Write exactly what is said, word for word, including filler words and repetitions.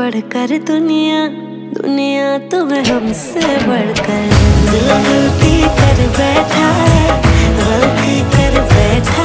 बढ़कर दुनिया, दुनिया तुम्हें हमसे बढ़कर। दिल गलती कर बैठा है, गलती कर बैठा